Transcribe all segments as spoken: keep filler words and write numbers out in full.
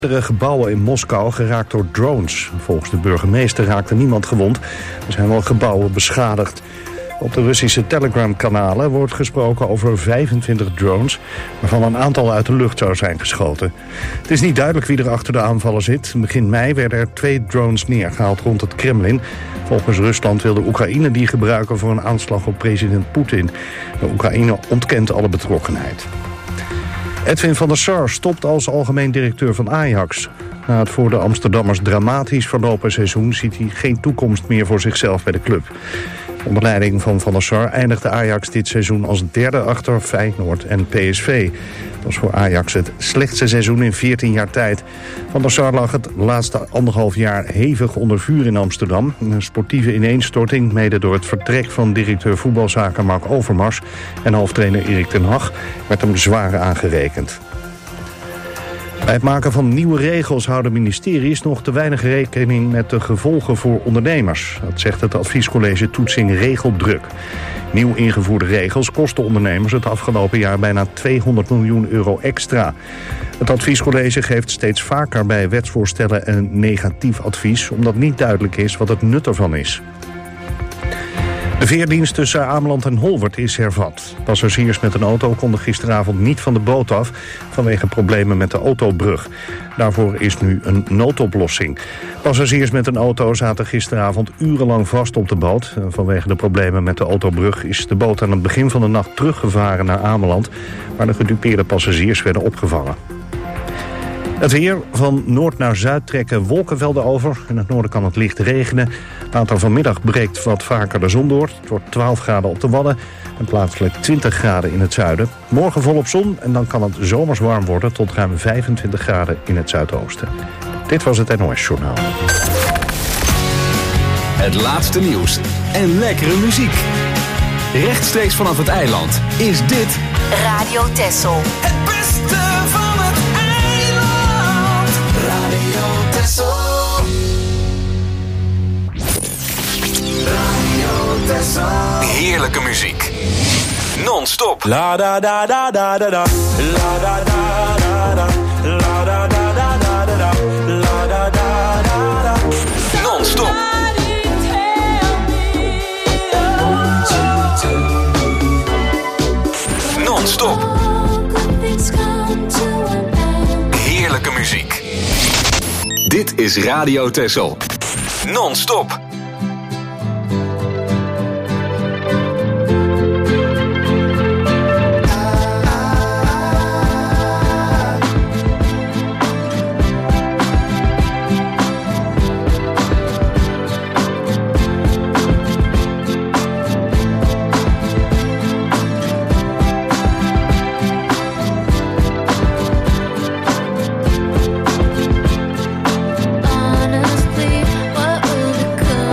Meerdere gebouwen in Moskou geraakt door drones. Volgens de burgemeester raakte niemand gewond. Er zijn wel gebouwen beschadigd. Op de Russische Telegram-kanalen wordt gesproken over vijfentwintig drones, waarvan een aantal uit de lucht zou zijn geschoten. Het is niet duidelijk wie er achter de aanvallen zit. Begin mei werden er twee drones neergehaald rond het Kremlin. Volgens Rusland wilde Oekraïne die gebruiken voor een aanslag op president Poetin. De Oekraïne ontkent alle betrokkenheid. Edwin van der Sar stopt als algemeen directeur van Ajax. Na het voor de Amsterdammers dramatisch verlopen seizoen ziet hij geen toekomst meer voor zichzelf bij de club. Onder leiding van Van der Sar eindigde Ajax dit seizoen als derde achter Feyenoord en P S V. Dat was voor Ajax het slechtste seizoen in veertien jaar tijd. Van der Sar lag het laatste anderhalf jaar hevig onder vuur in Amsterdam. Een sportieve ineenstorting, mede door het vertrek van directeur voetbalzaken Mark Overmars en hoofdtrainer Erik ten Hag, werd hem zwaar aangerekend. Bij het maken van nieuwe regels houden ministeries nog te weinig rekening met de gevolgen voor ondernemers. Dat zegt het adviescollege Toetsing Regeldruk. Nieuw ingevoerde regels kosten ondernemers het afgelopen jaar bijna tweehonderd miljoen euro extra. Het adviescollege geeft steeds vaker bij wetsvoorstellen een negatief advies, omdat niet duidelijk is wat het nut ervan is. De veerdienst tussen Ameland en Holwert is hervat. Passagiers met een auto konden gisteravond niet van de boot af vanwege problemen met de autobrug. Daarvoor is nu een noodoplossing. Passagiers met een auto zaten gisteravond urenlang vast op de boot. Vanwege de problemen met de autobrug is de boot aan het begin van de nacht teruggevaren naar Ameland, waar de gedupeerde passagiers werden opgevangen. Het weer, van noord naar zuid trekken wolkenvelden over. In het noorden kan het licht regenen. Later vanmiddag breekt wat vaker de zon door. Het wordt twaalf graden op de Wadden en plaatselijk twintig graden in het zuiden. Morgen volop zon en dan kan het zomers warm worden tot ruim vijfentwintig graden in het zuidoosten. Dit was het N O S Journaal. Het laatste nieuws en lekkere muziek. Rechtstreeks vanaf het eiland is dit Radio Texel. Het beste van het eiland. Radio Texel. Radio Texel. heerlijke muziek. Non-stop. La da da da da da da. La da da da da. La da da da da da. La da da da da. Non-stop. Non-stop. Heerlijke muziek. Dit is Radio Texel. Non-stop. Honestly, what will become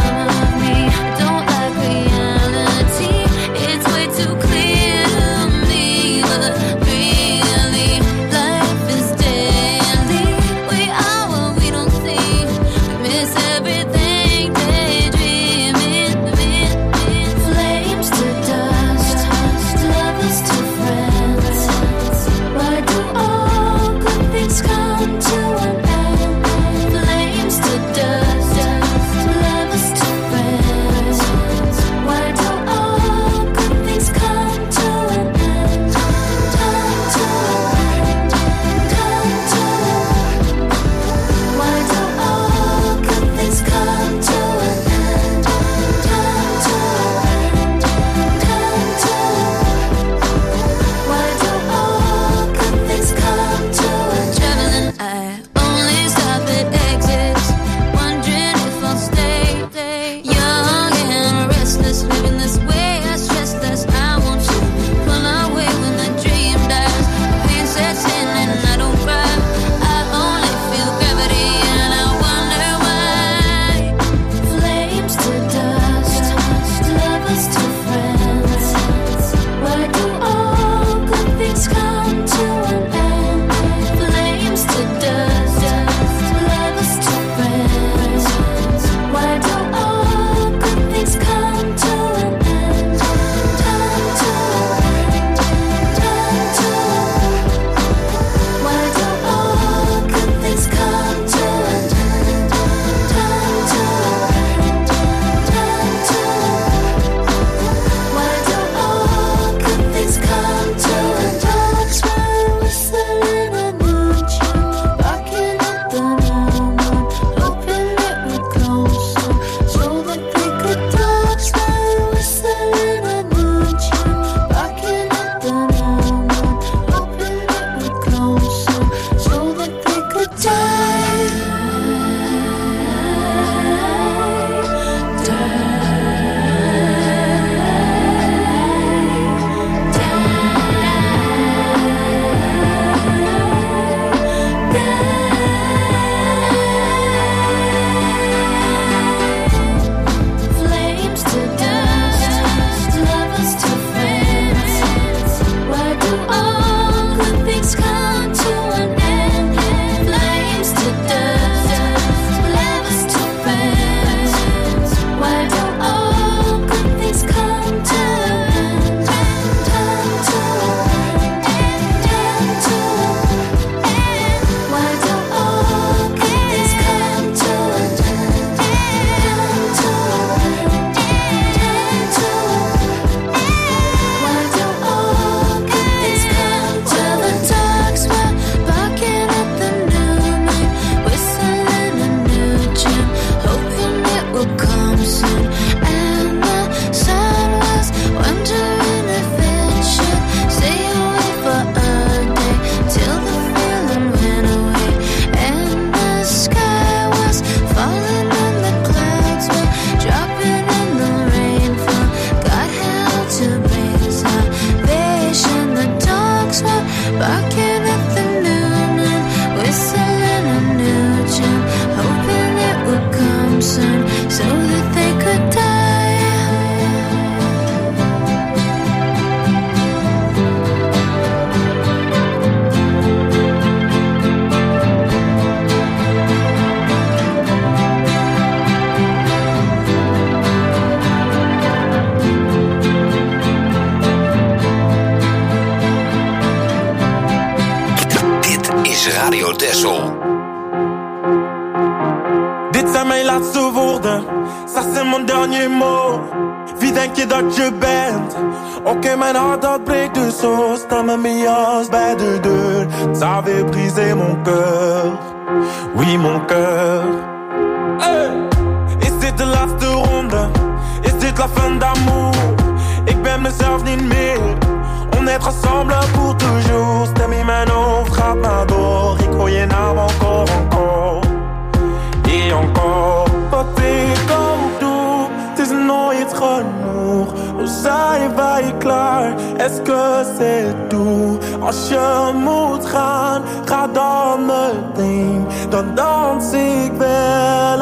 laatste woorden, ça c'est mon dernier mot. Wie denk je dat je bent? Oké, okay, mijn hart dat breekt dus zo. Sta met mijn jas bij de deur. Ça veut briser mon cœur. Oui, mon cœur. Hey! Is dit de laatste ronde? Is dit la fin d'amour? Ik ben mezelf niet meer. On est ensemble pour toujours. Stem in mijn hoofd gaat maar door. Ik hoor je naam encore, encore. Et encore. Wat ik ook doe, het is nooit genoeg. Hoe zijn wij klaar? Est-ce que c'est tout? Als je moet gaan, ga dan meteen. Dan dans ik wel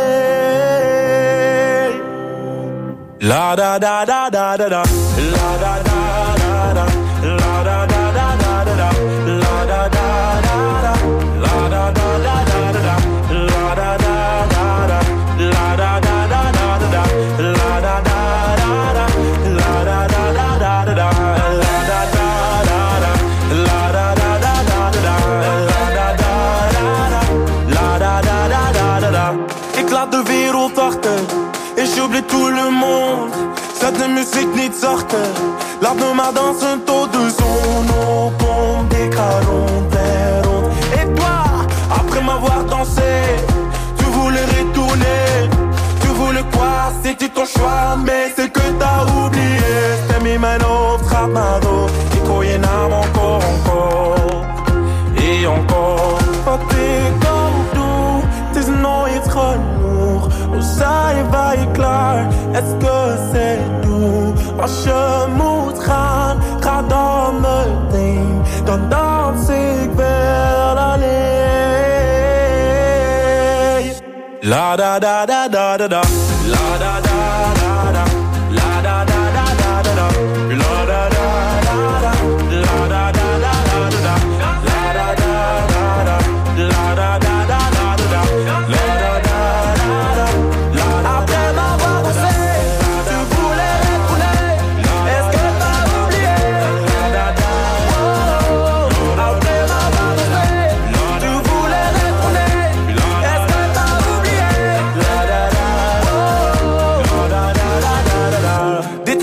alleen. La da da da da da da. La da da da da. La da da da da da. La da da da da. La da da da da da. La da da da da. La da da da da da. La da da da da. La da da da da da. La da da da da. La da da da da da. La da da da da. La da da da da da. Ik laat de wereld achter. Et j'oublie tout le monde. Zet de muziek niet zachter. Laat me maar dansen tot de zon opkomt. Ik ga rond en rond. Et toi, après m'avoir dansé, tu voulais retourner. Tu voulais quoi? C'était ton choix, mais c'est que t'as oublié. Stem in mijn hoofd gaat maar door. Ik hoor je naam encore, encore. Et encore. Wat ik ook doe, het is nooit genoeg. Hoe zijn wij klaar? Est-ce que c'est tout? Als je moet gaan, ga dan meteen. Dan dans ik wel alleen. La da da da da da da. La da da da da. La da da da da da. La da da da da. La da da da da da. La da da da da. La da da da da da. La da da da da. Après m'avoir dansé, tu voulais retourner. Est-ce que t'as oublié? Après m'avoir dansé, tu voulais retourner. Est-ce que t'as oublié? Dit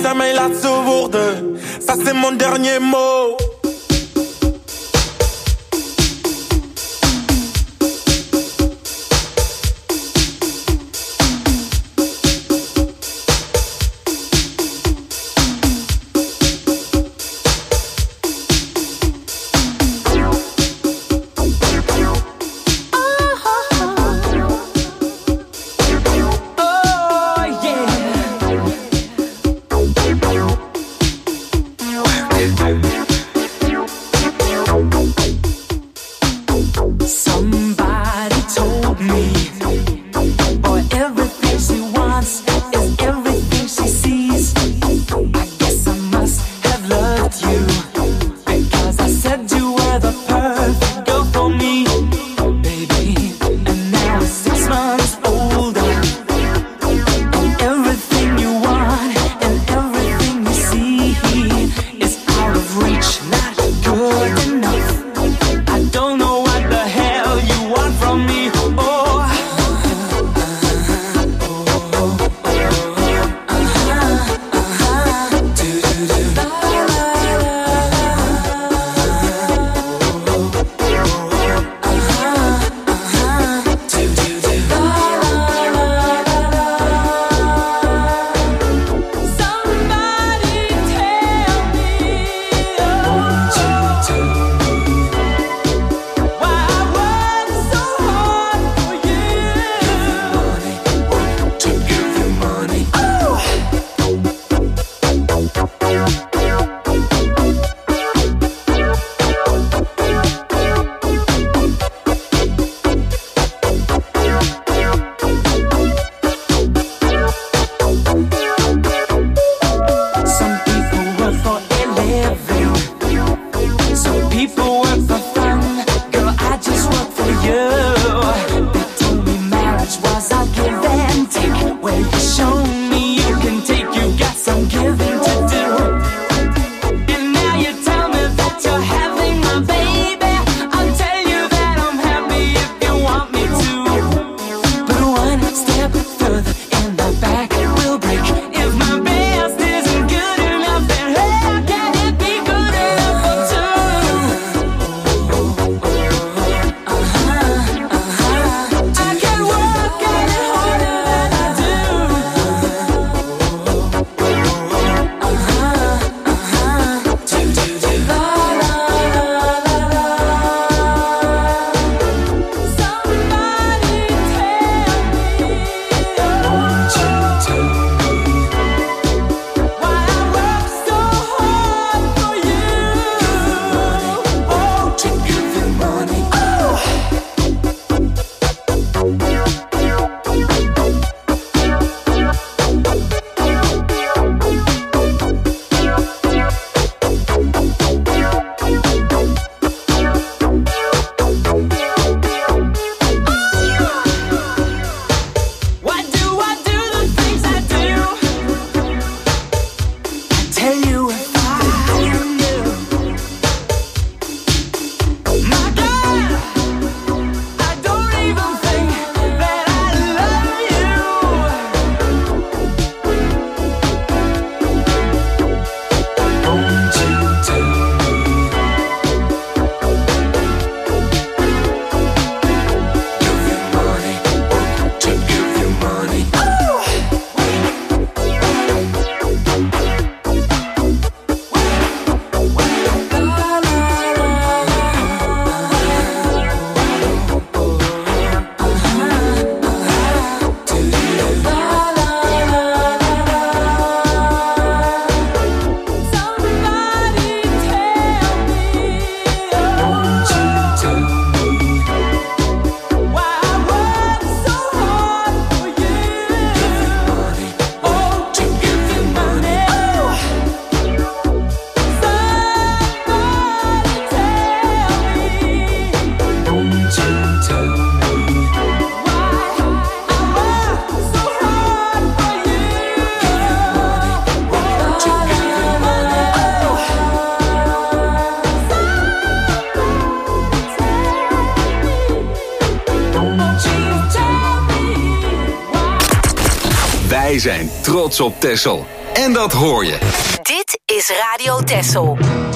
Wij zijn trots op Texel. En dat hoor je. Dit is Radio Texel.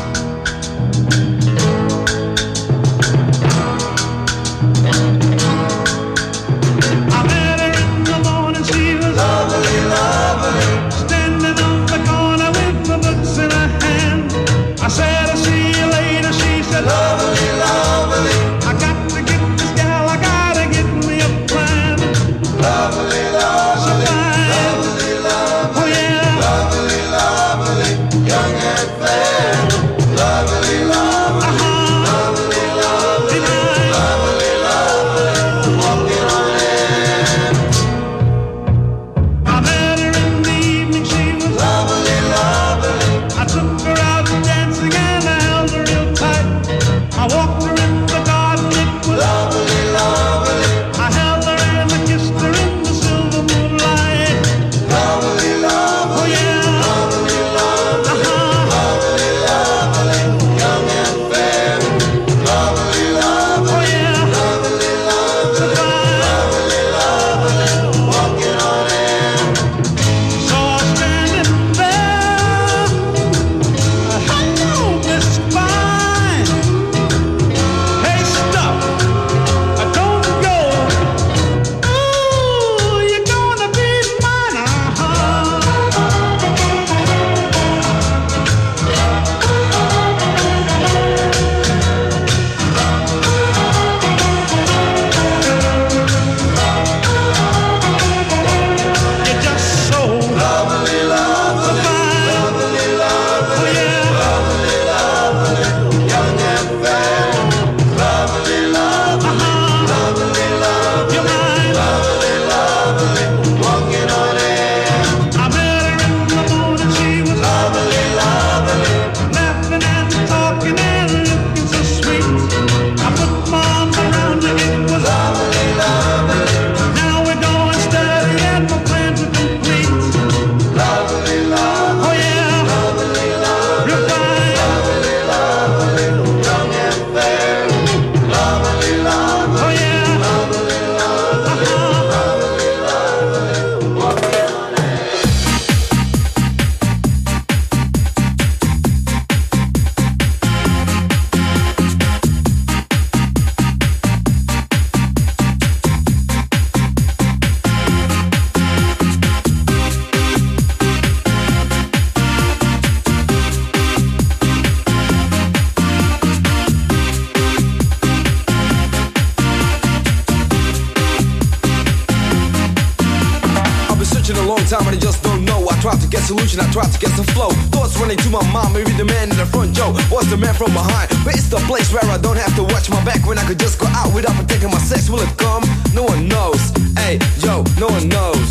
Solution, I try to get some flow. Thoughts running to my mind, maybe the man in the front, Joe. What's the man from behind? But it's the place where I don't have to watch my back. When I could just go out without protecting my sex. Will it come? No one knows. Hey, yo, no one knows.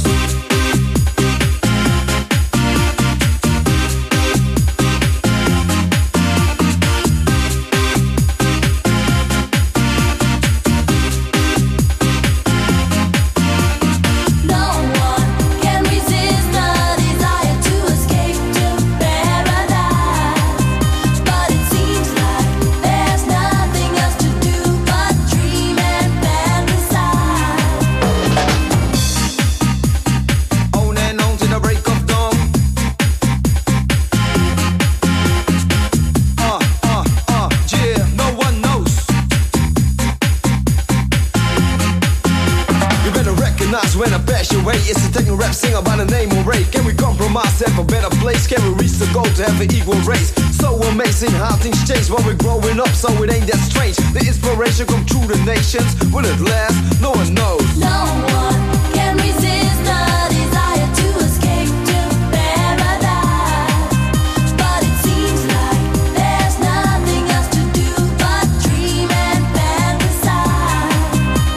When I pass your way, it's a techno rap singer by the name of Ray. Can we compromise, have a better place? Can we reach the goal to have an equal race? So amazing how things change when we're growing up, so it ain't that strange. The inspiration come through the nations. Will it last? No one knows. No one can resist the desire to escape to paradise. But it seems like there's nothing else to do but dream and fantasize.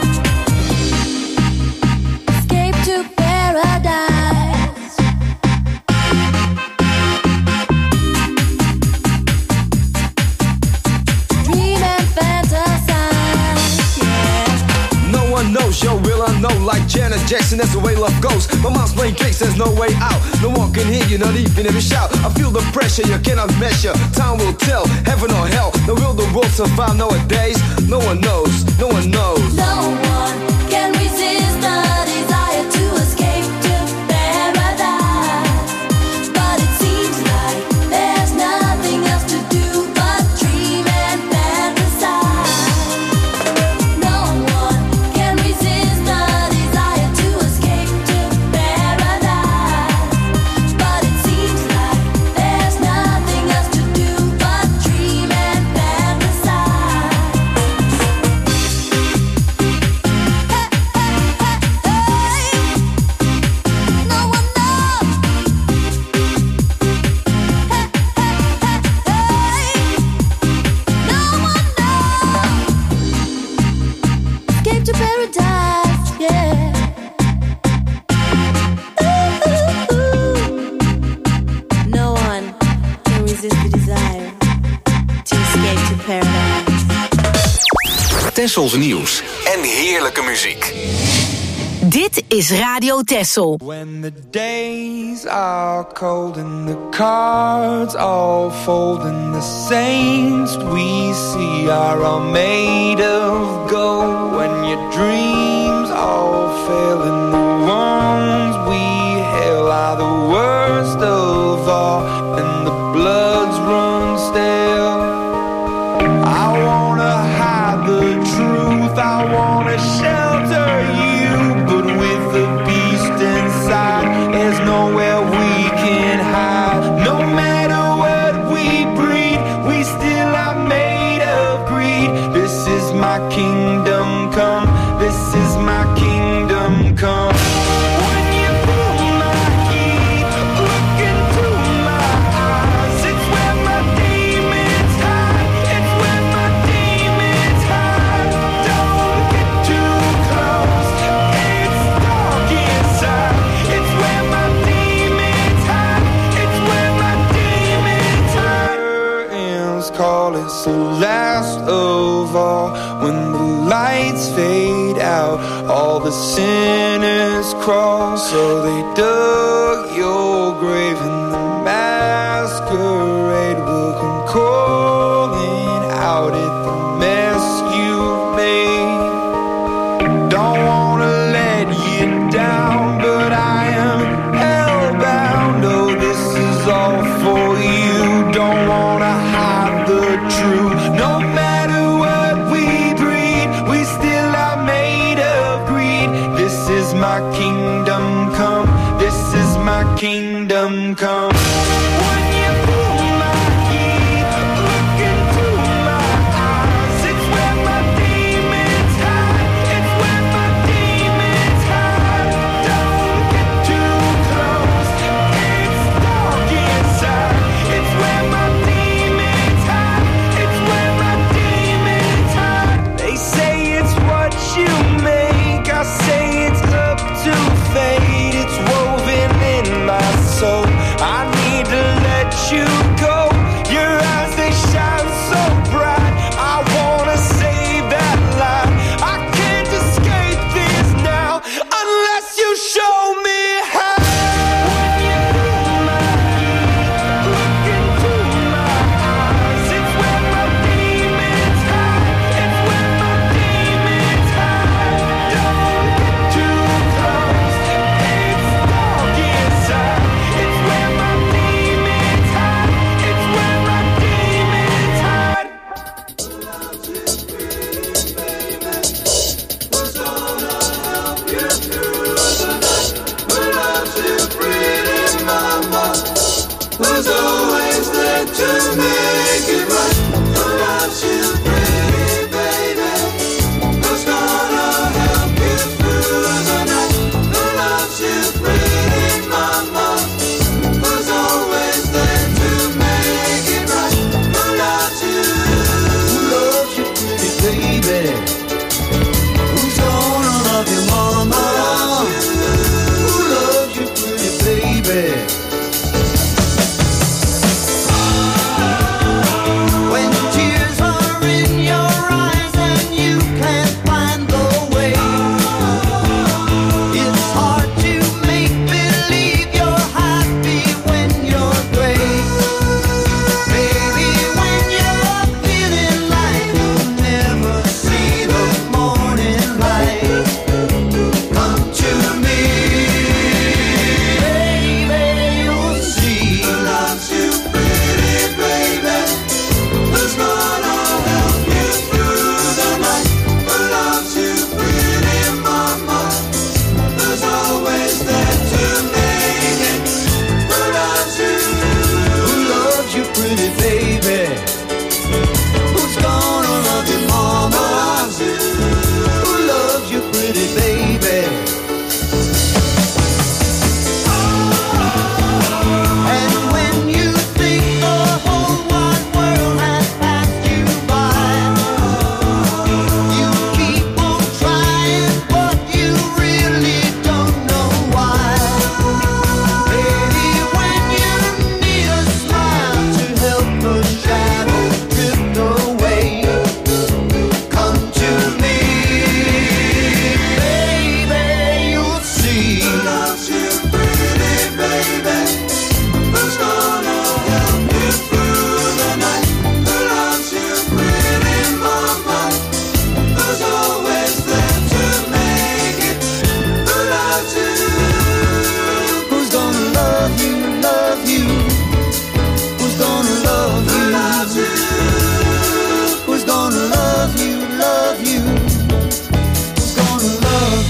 Escape to paradise. Dream and fantasize, yeah. No one knows, yo, will I know? Like Janet Jackson, that's the way love goes. My mom's playing tricks, there's no way out. No one can hear you, not even if you shout. I feel the pressure, you cannot measure. Time will tell, heaven or hell. Now will the world survive nowadays? No one knows, no one knows. No one can yeah. Ooh, ooh, ooh. No one can resist the desire to escape to paradise. Tessels nieuws en heerlijke muziek. Dit is Radio Tessel. When the days are cold and the cards all fold and the saints we see are all made of gold, when your dreams all fail and the ones we hail are the worst of all and the bloods run stale, I wanna hide the truth, I wanna shelter you, but with the beast inside, there's nowhere we can hide. No matter what we breed, we still are made of greed. This is my kingdom come, this is my kingdom come. When you pull my key, look into my eyes, it's where my demons hide, it's where my demons hide. Don't get too close, it's dark inside, it's where my demons hide, it's where my demons hide. Curtains call, it's the last of all. When the lights fade out, all the sinners crawl. So they dug your grave and the masquerade will come calling out at the mess you've made. Don't wanna let you down, but I am hellbound. Oh, this is all for you. Don't wanna hide the truth. No matter what we breed, we still are made of greed. This is my kingdom come, this is my kingdom come. When you pull my key, look into my eyes, it's where my demons hide, it's where my demons hide. Don't get too close, it's dark inside, it's where my demons hide, it's where my demons hide. They say it's what you make, I say it's up to fate, it's woven in my soul. I need to let you go, your eyes they shine so bright, I wanna save that light. I can't escape this now unless you show me how. When you pull my key, look into my eyes, it's where my demons hide, it's where my demons hide. Don't get too close, it's dark inside, it's where my demons hide, it's where my demons hide. Who's gonna help you through the night? Who loves you pretty mama? Who's always there to make it right? Who loves you pretty baby? Who's gonna help you through the night? Who loves you pretty mama? Who's always there to make it right? Who loves you? Who loves you pretty baby? Who's gonna love you mama? Who loves you pretty baby? When tears are in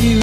you.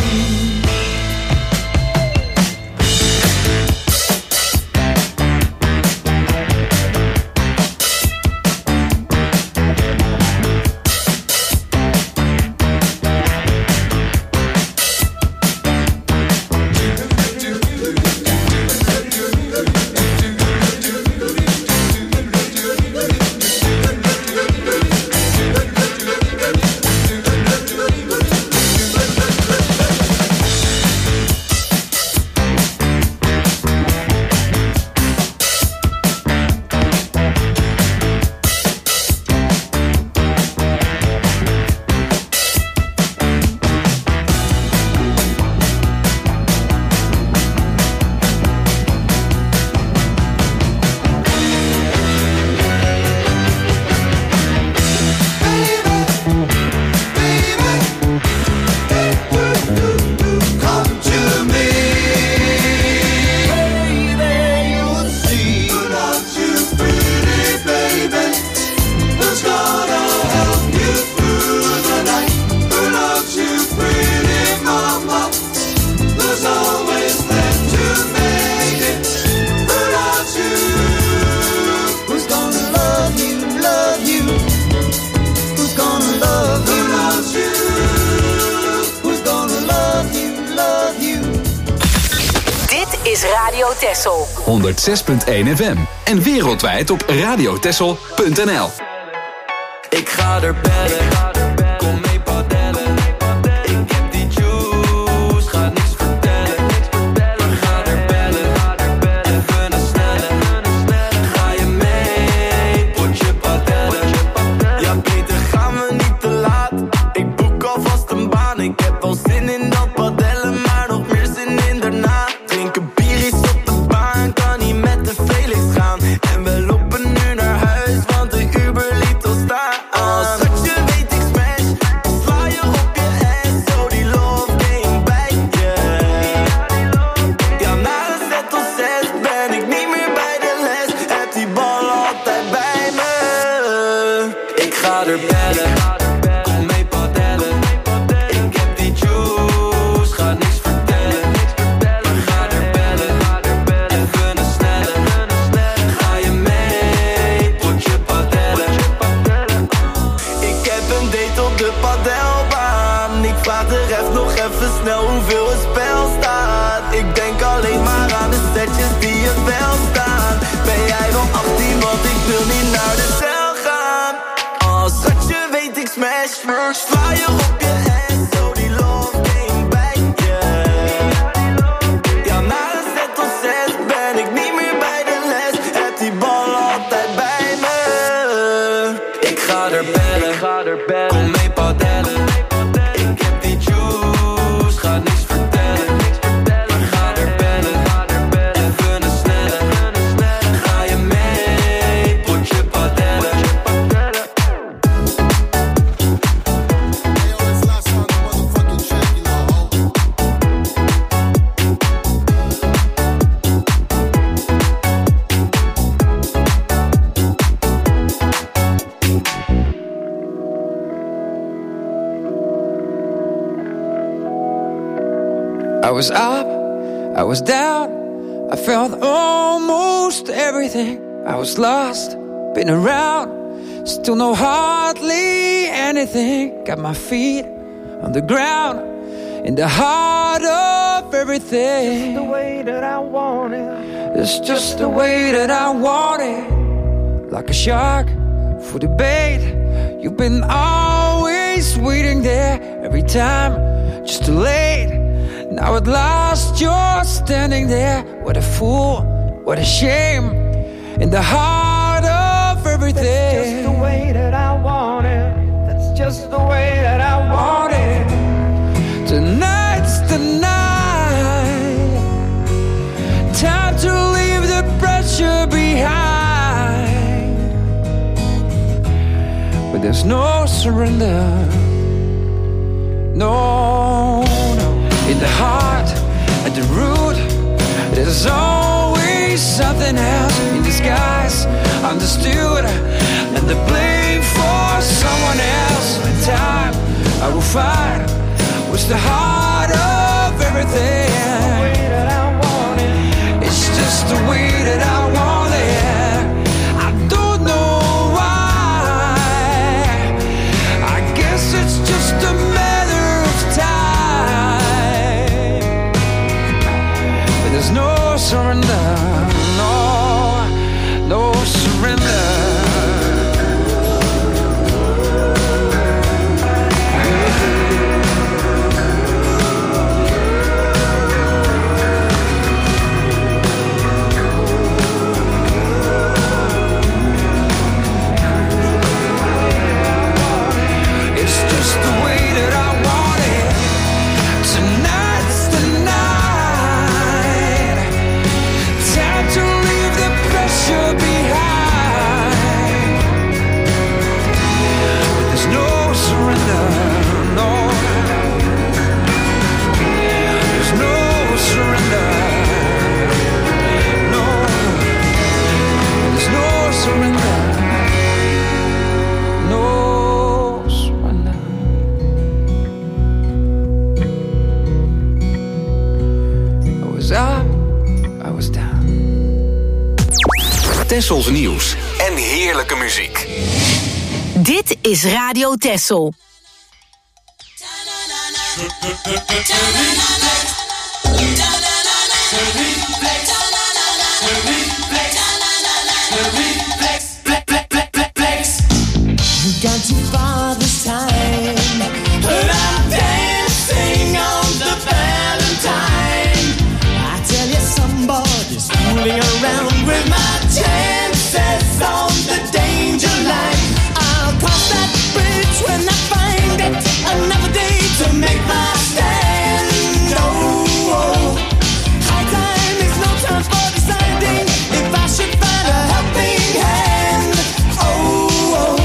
Texel. honderdzes punt één F M. En wereldwijd op radiotexel punt n l. Ik ga er bellen, kom mee padellen. Ik heb die juice, ga niks vertellen. Ik ga er bellen, even een snelle. Ga je mee, potje padellen. Ja beter gaan we niet te laat. Ik boek alvast een baan. Ik heb wel zin in dat padellen, maar nog meer zin in daarna. Drinken bier is op de baan, kan niet met de Felix gaan. En we lopen nu naar huis, want de Uber liet ons staan. Snel hoeveel het spel staat. Ik denk alleen maar aan de setjes die er wel staan. Ben jij wel achttien, want ik wil niet naar de cel gaan. Als schatje weet ik smash, sla je op je ass. Zo die love game bij je. Ja, na een set of zes ben ik niet meer bij de les. Heb die bal altijd bij me. Ik ga er bellen, kom mee padellen. Ik heb die juice, ga niks vertellen. Ga er bellen, even een snelle. Ga je mee, potje padellen. I was up, I was down, I felt almost everything. I was lost, been around, still know hardly anything. Got my feet on the ground, in the heart of everything. Just the way that I want it. It's just the way that I want it. Like a shark for the bait. You've been always waiting there every time, just too late. Now at last you're standing there. What a fool, what a shame. In the heart of everything. That's just the way that I want it. That's just the way that I want it. Tonight's the night. Time to leave the pressure behind. But there's no surrender. No, no. In the heart, at the root, there's always something else in disguise, understood, and the blame for someone else. In time, I will find what's the heart part of everything. It's just the way that I want it. I don't know why. I guess it's just a matter of time. But there's no surrender, no, no surrender. Tessels nieuws en heerlijke muziek. Dit is Radio Tessel. We've gone too far this time, but I'm dancing on the Valentine. I tell you, somebody's fooling around with my chances on the danger line. I'll cross that bridge when I find it. Another day to make my stand. Oh, oh. High time is no time for deciding if I should find a helping hand. Oh, oh.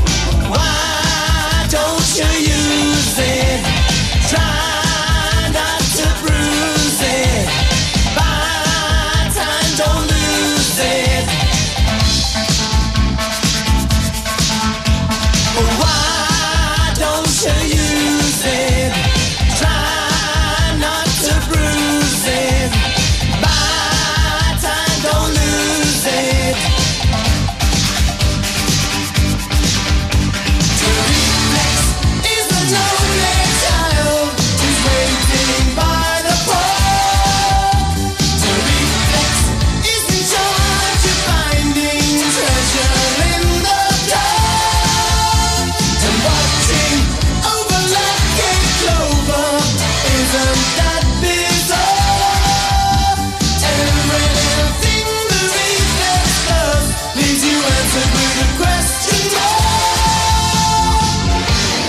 Why don't you use it? Try not to bruise it. Buy time, don't lose it. Why don't you use it? Try not to bruise it. Buy time, don't lose it. To reflex is a lonely child who's waiting by the pole. To reflex is in charge of finding treasure in the dark. And watching over lucky clover, isn't that bizarre? Everything the reflex does leaves you answered with a question mark.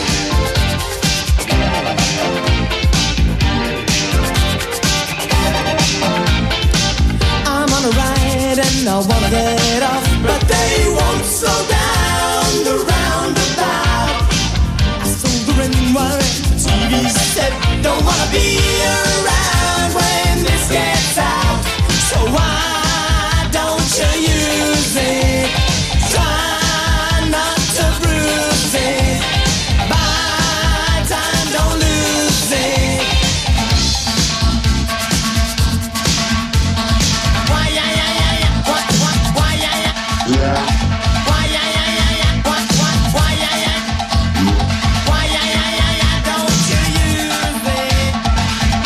I'm on a ride and I wanna get off, but they won't slow down the roundabout. I sold the ring wire, the T V set, don't wanna be around when this gets out. So why don't you use it? Try not to bruise it. Buy time, don't lose it. Why, yeah, yeah, yeah, yeah. What, what, why, yeah, yeah. Why, yeah, yeah, yeah, yeah. What, what, why, yeah, yeah. Why, yeah, yeah, yeah, yeah. Don't you use it?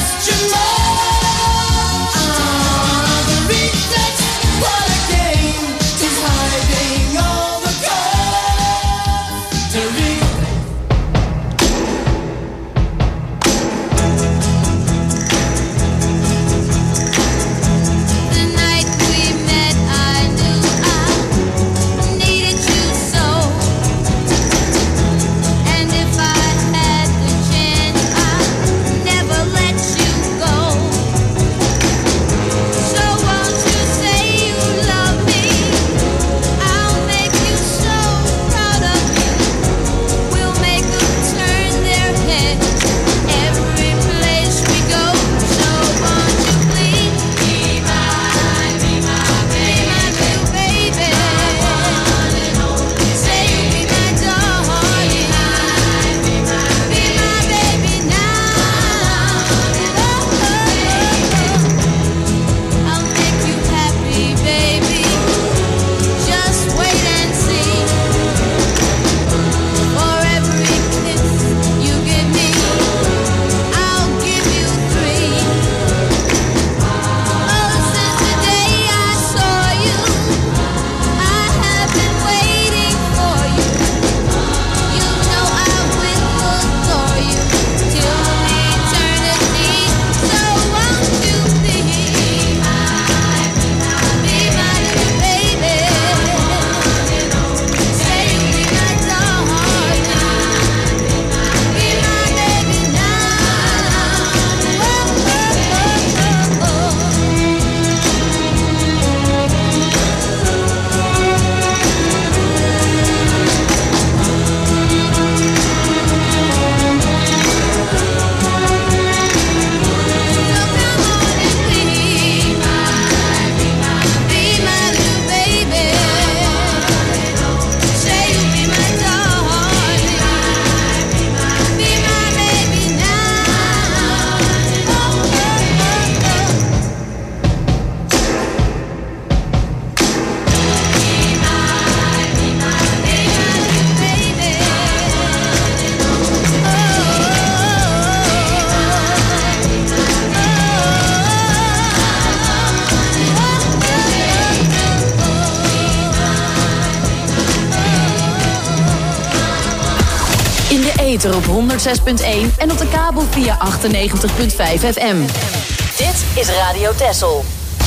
ether op honderdzes punt één en op de kabel via achtennegentig komma vijf F M. Dit is Radio Texel.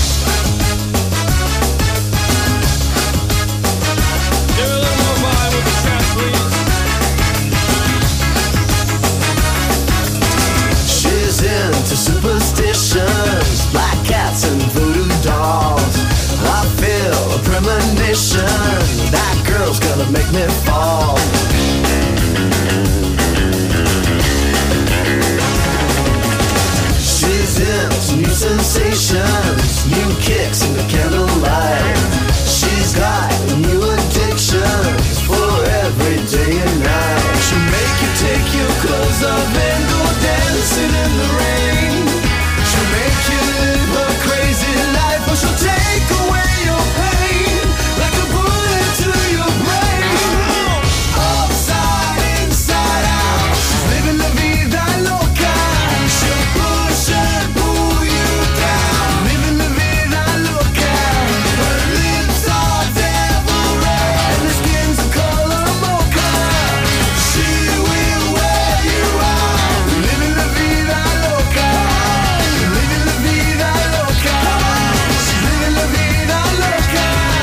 She's into superstitions, black cats and voodoo dolls. I feel a premonition, that girl's gonna make me fall. She's into new sensations, new kicks in the candlelight. She's got new addictions for every day and night. She'll make you take your clothes off and go dancing in the rain. She'll make you live a crazy life, or she'll take away your pain like a bullet to your brain. Upside, inside out, she's living la vida loca. She'll push and pull you down, living la vida loca. Her lips are devil red and her skin's the color mocha. She will wear you out, living la vida loca, living la vida loca. She's living la vida loca.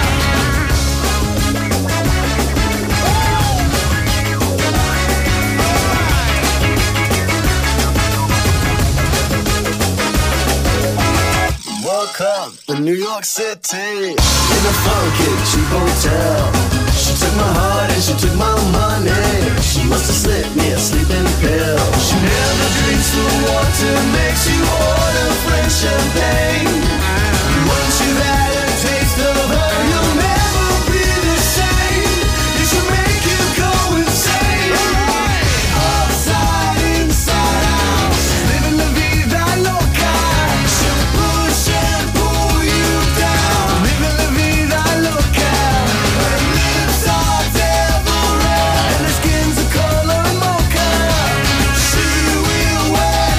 Woke up in New York City in a funky cheap hotel. She took my heart and she took my money. She must have slipped me a sleeping pill. She never drinks the water, makes you order French champagne. Once you've had a taste of her, you'll never be the same. It should make you go insane. Upside, inside out, she's living la vida loca. She'll push and pull you down, living la vida loca. Her lips are devil red and her skin's the color mocha. She will wear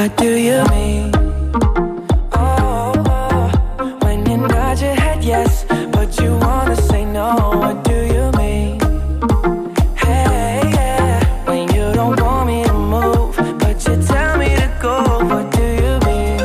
What do you mean? Oh, oh, when you nod your head yes, but you wanna say no. What do you mean? Hey, yeah, when you don't want me to move, but you tell me to go. What do you mean?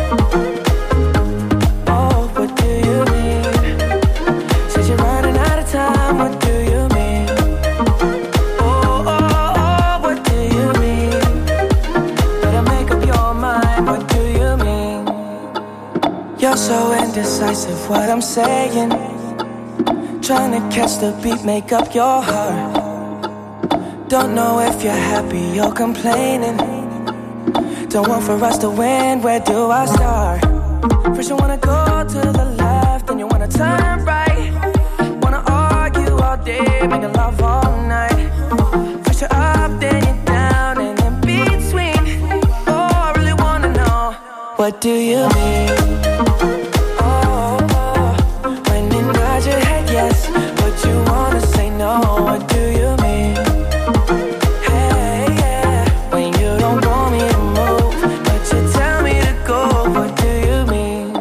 Oh, what do you mean? Said you're running out of time. What do you mean? Oh, oh, oh, what do you mean? Better make up your mind. What do you mean? You're so indecisive, what I'm saying. Trying to catch the beat, make up your heart. Don't know if you're happy or complaining. Don't want for us to win, where do I start? First you wanna go to the left, then you wanna turn right. Wanna argue all day, making love all night. First you're up, then you're down, and in between. Oh, I really wanna know, what do you mean? Oh, oh, when you nod your head yes, but you wanna say no. What do you mean? Hey, yeah, when you don't want me to move, but you tell me to go. What do you mean?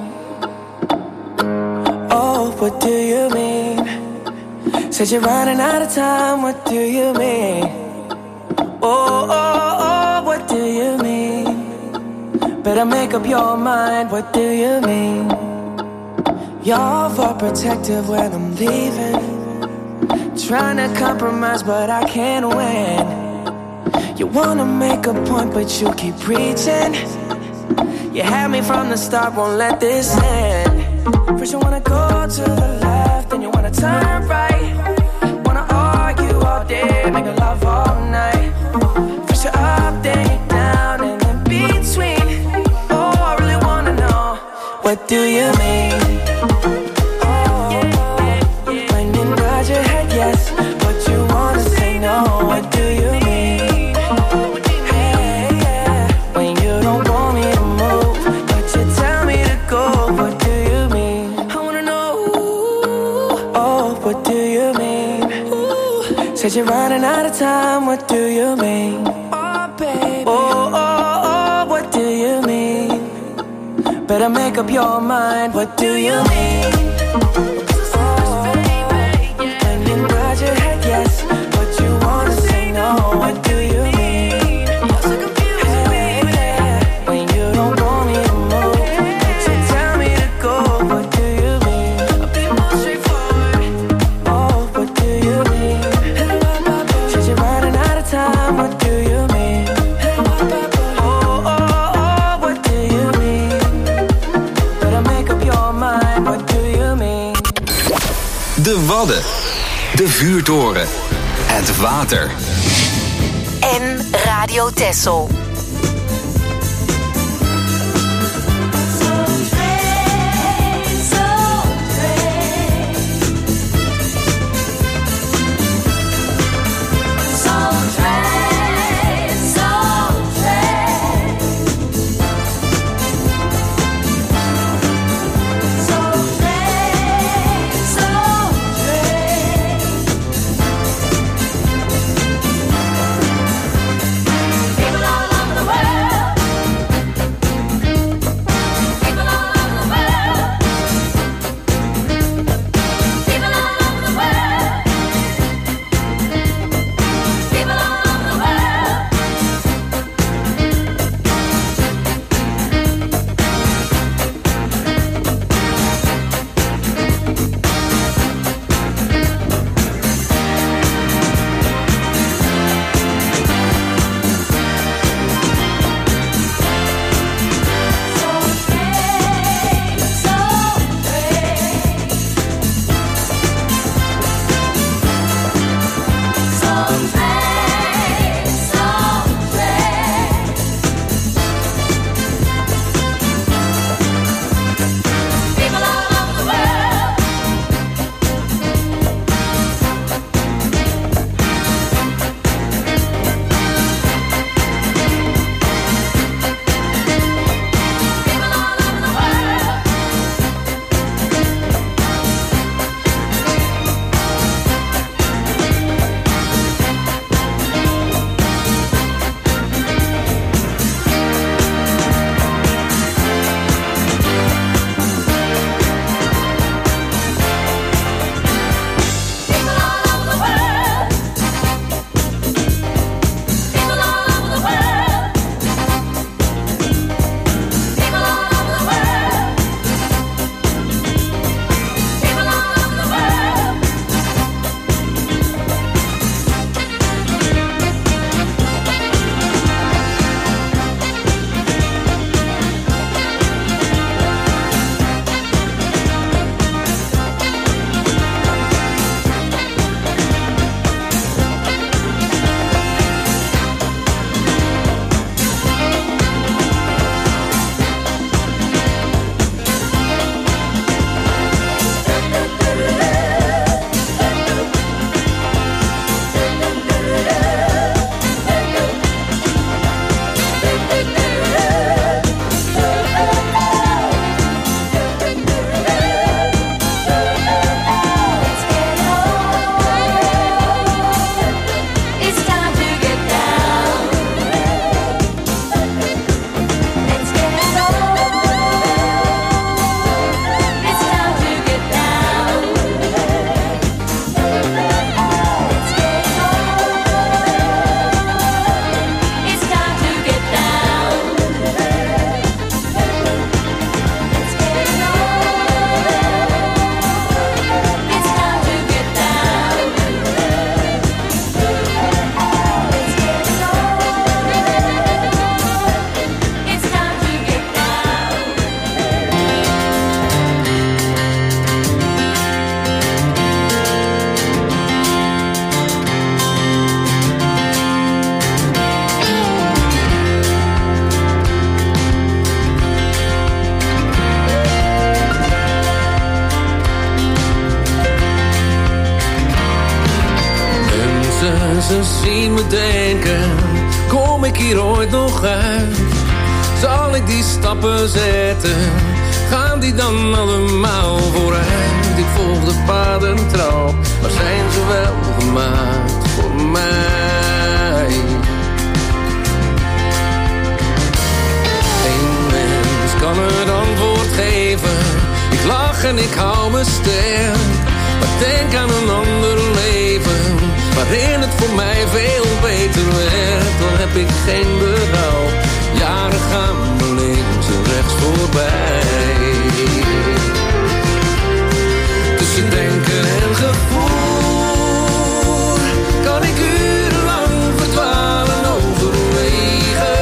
Oh, what do you mean? Said you're running out of time. What do you mean? Oh, oh, oh, what do you mean? Better make up your mind. What do you mean? You're overprotective when I'm leaving. Trying to compromise, but I can't win. You wanna make a point, but you keep preaching. You had me from the start, won't let this end. First you wanna go to the left, then you wanna turn right. Wanna argue all day, make love all night. First you're up, then you're down, and in between. Oh, I really wanna know, what do you mean? Oh, when you nod your head yes, but you wanna say no. What do you mean? Hey, yeah, when you don't want me to move, but you tell me to go. What do you mean? I wanna know. Oh, what do you mean? Said you're running out of time. What do you mean? Oh, baby. Oh, oh, oh, what do you mean? Better make up your mind. What do you mean? Your head yes, but you wanna say no. What do you mean? You're so confused, baby. Hey, when you don't want me to move, but you tell me to go. What do you mean? I'll be more straightforward. Oh, what do you mean? Said you're running out of time. What do you mean? Oh, oh, oh, what do you mean? Better make up your mind. What do you mean? De Wadden. De vuurtoren. Het water. En Radio Texel. People all mensen zien me denken, kom ik hier ooit nog uit? Zal ik die stappen zetten, gaan die dan allemaal vooruit? Ik volg de paden trouw, maar zijn ze wel gemaakt voor mij? Eén mens kan het antwoord geven, ik lach en ik hou me sterk. Maar denk aan een ander leven, waarin het voor mij veel beter werd. Dan heb ik geen berouw, jaren gaan me links en rechts voorbij. Tussen denken en gevoel kan ik urenlang verdwalen overwegen.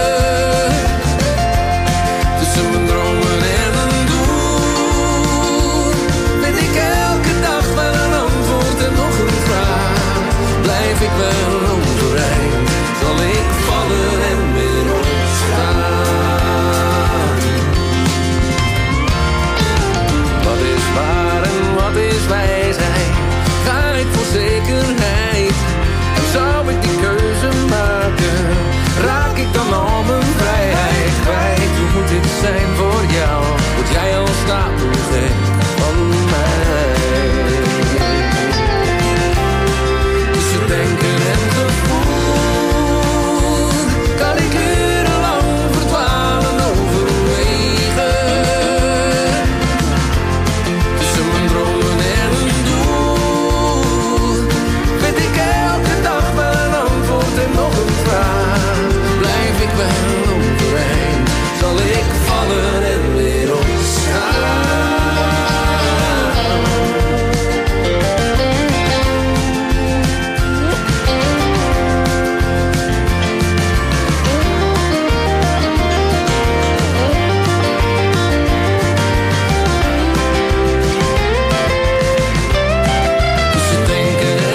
Tussen mijn dromen en een doel vind ik elke dag wel een antwoord en nog een vraag. Blijf ik wel overeind, zal ik vallen en weer opstaan. Wat is waar en wat is wijsheid? Ga ik voor zekerheid? En zou ik die keuze maken? Raak ik dan al mijn vrijheid kwijt? Hoe moet dit zijn voor jou? Word jij al stapelgek van mij? Tussen denken en gevoel kan ik urenlang verdwalen overwegen. Tussen mijn dromen en een doel vind ik elke dag wel een antwoord en nog een vraag. Blijf ik wel overeind, zal ik vallen en weer opstaan. Tussen denken en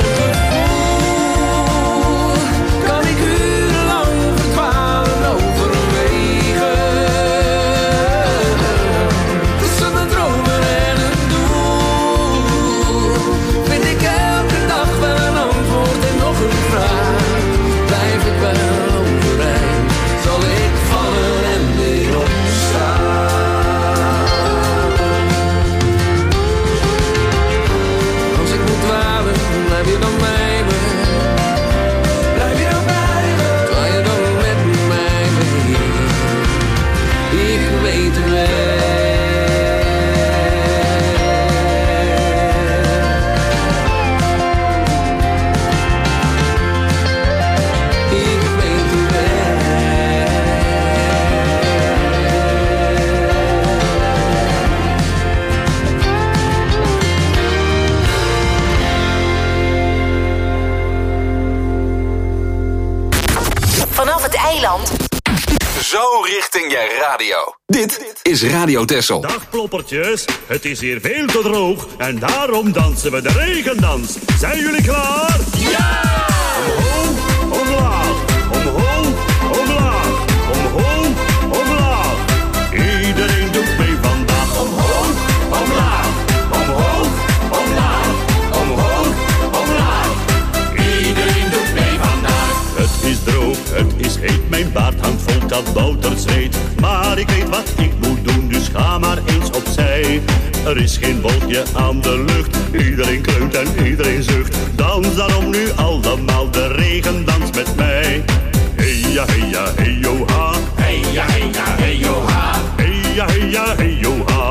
gevoel kan ik urenlang verdwalen overwegen. Tussen mijn dromen en een doel vind ik elke dag wel een antwoord en nog een vraag. Blijf ik wel overeind, zal ik vallen en weer opstaan. Als ik moet dwalen, blijf je dan bij me? Blijf je dan bij me? Dwaal je dan met mij mee? Ik weet het wel. Ik weet het wel. Vanaf het eiland. Zo richting je radio. Dit is Radio Texel. Dag ploppertjes, het is hier veel te droog en daarom dansen we de regendans. Zijn jullie klaar? Ja! Omhoog, omlaag, omhoog, omlaag, omhoog, omlaag. Iedereen doet mee vandaag. Omhoog, omlaag, omhoog, omlaag, omhoog, omlaag. Iedereen doet mee vandaag. Het is droog, het is heet, mijn baard hangt vol kabouterzweet. Maar ik weet wat ik moet doen, dus ga maar eens opzij. Er is geen wolkje aan de lucht, iedereen kreunt en iedereen zucht. Dans daarom nu allemaal de regendans met mij. Hey ja, hey ja, hey yo ha. Hey ja, hey ja, hey yo ha. Hey ja, hey ja, hey yo ha.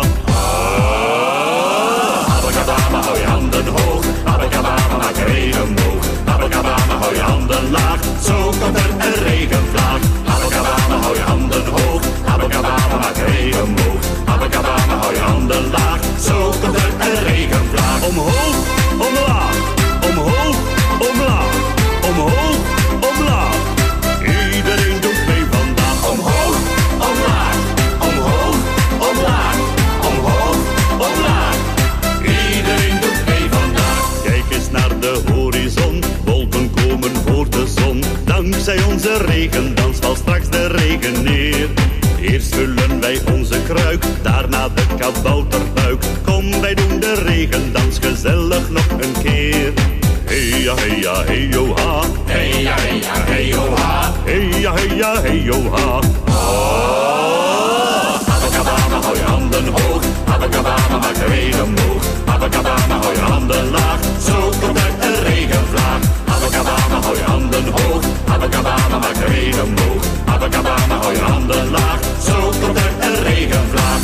Abacadabra, hou je handen hoog. Abacadabra, maak regenboog. Abacadabra, hou je handen laag. Zo komt er een regenvlaag. Abacadabra, hou je handen hoog. Abacadabra, maak regenboog. Abacadabra, hou je handen laag. Zo komt er een regenvlaag. Omhoog, omlaag, omhoog, omlaag, omhoog, omlaag. Iedereen doet mee vandaag. Omhoog, omlaag, omhoog, omlaag, omhoog, omlaag. Iedereen doet mee vandaag. Kijk eens naar de horizon, wolken komen voor de zon. Dankzij onze regendans valt straks de regen neer. Eerst vullen wij onze kruik, daarna de kabouterbuik. Kom, wij doen de regendans gezellig nog een keer. Hey ja, hey ja, hey yo ha. Hey ja, hey ja, hey yo ha. Hey ja, hey ja, hey yo ha. Oh, Abakabama, hou je handen hoog. Abakabama, maak de regen omhoog. Abakabama, hou je handen laag. Zo komt uit een regenvlaag. Abakabama, hou je handen hoog. Abakabama, maak de regen omhoog. Abakabama, hou je handen laag. Zo komt uit een regenvlaag.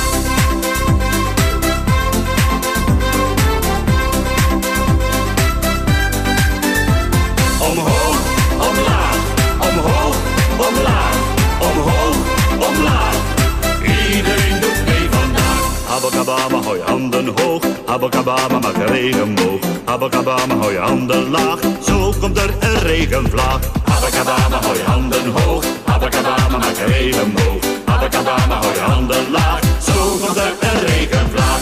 Omhoog, omlaag, omhoog, omlaag, omhoog, omlaag. Iedereen doet mee vandaag. Abakabama, hou je handen hoog. Abakabama, maak de regen omhoog. Abakabama, hou je handen laag. Zo komt er een regenvlaag. Abakabama, hou je handen hoog. Abakabama, maak de regen omhoog. Abakabama, hou je handen laag. Zo komt er een regenvlaag.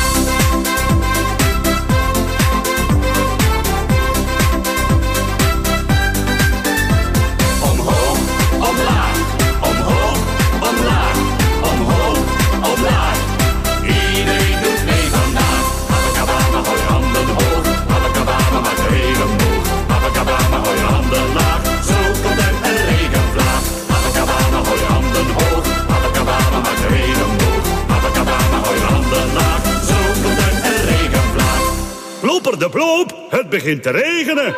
Omhoog, omlaag, omhoog, omlaag, omhoog, omlaag. Iedereen doet mee vandaag. Abakabama, hou je handen hoog. Abakabama, maak de regen omhoog. Abakabama, hou je handen laag. Zo komt er een regenvlaag. Abakabama, hou je handen hoog. Abakabama, maak de regen omhoog. Abakabama, hou je handen laag. Zo komt er een regenvlaag. Plopper de ploop, het begint te regenen.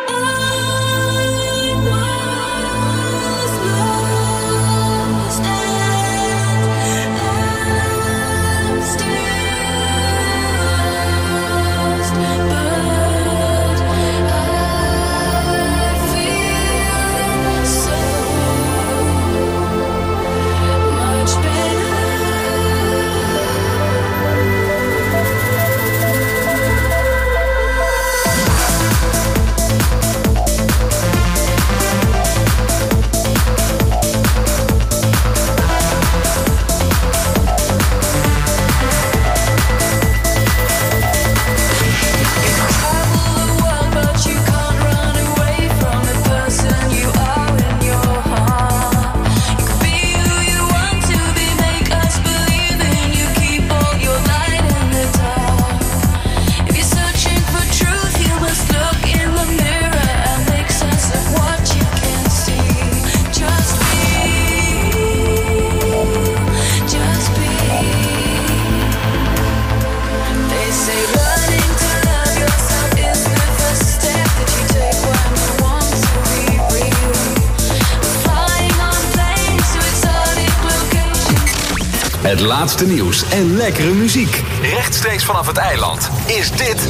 Het laatste nieuws en lekkere muziek. Rechtstreeks vanaf het eiland is dit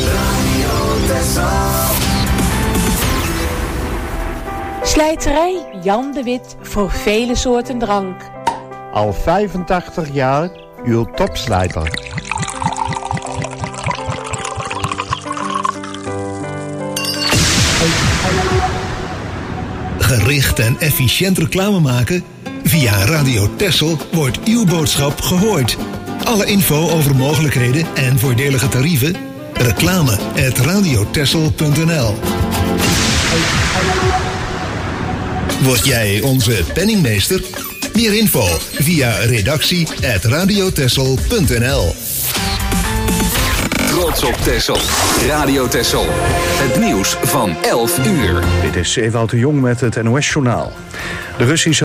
Slijterij Jan de Wit voor vele soorten drank. Al vijfentachtig jaar uw topslijter. Gericht en efficiënt reclame maken? Via Radio Texel wordt uw boodschap gehoord. Alle info over mogelijkheden en voordelige tarieven? Reclame at radiotexel punt n l. Word jij onze penningmeester? Meer info via redactie at radiotexel punt n l. Trots op Texel. Radio Texel. Het nieuws van elf uur. Dit is Ewout de Jong met het N O S-journaal. De Russische